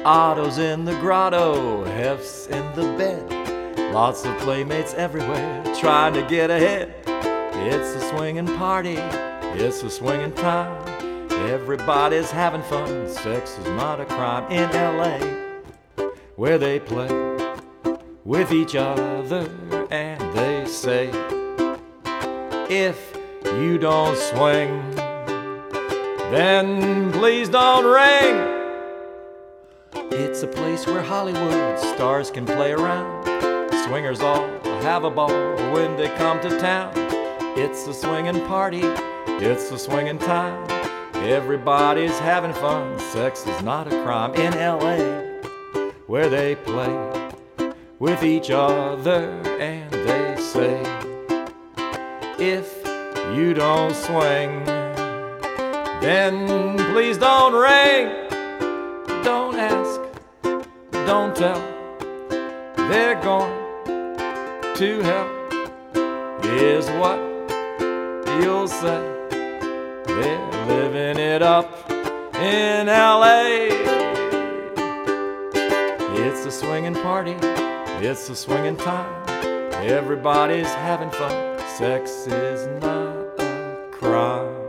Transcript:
Otto's in the grotto, Hef's in the bed. Lots of playmates everywhere trying to get ahead. It's a swinging party, it's a swinging time. Everybody's having fun, sex is not a crime. In LA, where they play with each other and they say, if you don't swing, then please don't ring. It's a place where Hollywood stars can play around. Swingers all have a ball when they come to town. It's a swinging party, it's a swinging time. Everybody's having fun, sex is not a crime. In LA, where they play with each other and they say, if you don't swing, then please don't ring. Don't ask, don't tell, they're going to hell, is what you'll say. They're living it up in LA. It's a swinging party, it's a swinging time. Everybody's having fun, sex is not a crime.